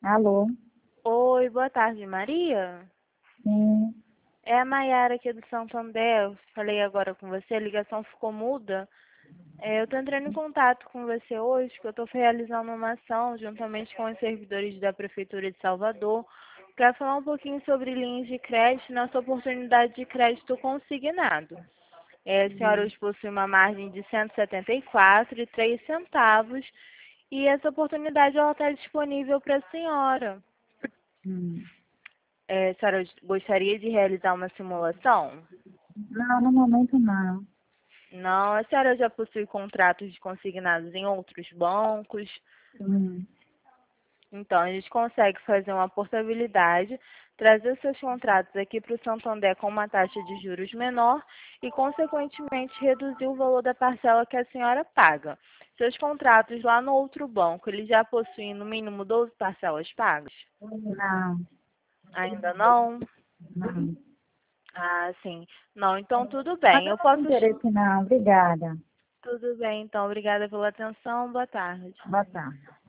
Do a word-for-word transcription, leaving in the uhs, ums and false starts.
Alô? Oi, boa tarde, Maria. Sim. É a Maiara aqui do Santander. Eu falei agora com você, a ligação ficou muda. É, eu estou entrando em contato com você hoje, porque eu estou realizando uma ação juntamente com os servidores da Prefeitura de Salvador para falar um pouquinho sobre linhas de crédito e nossa oportunidade de crédito consignado. É, a senhora hoje possui uma margem de cento e setenta e quatro reais e três centavos e essa oportunidade ela está disponível para a senhora. Hum. É, a senhora gostaria de realizar uma simulação? Não, no momento não. Não, a senhora já possui contratos consignados em outros bancos. Sim. Então, a gente consegue fazer uma portabilidade, trazer seus contratos aqui para o Santander com uma taxa de juros menor e, consequentemente, reduzir o valor da parcela que a senhora paga. Seus contratos lá no outro banco, eles já possuem no mínimo doze parcelas pagas? Não, Ainda não? não. Ah, sim. Não, então tudo Mas bem. eu Eu não tenho posso. interesse não, obrigada. Tudo bem, então. Obrigada pela atenção. Boa tarde. Boa tarde.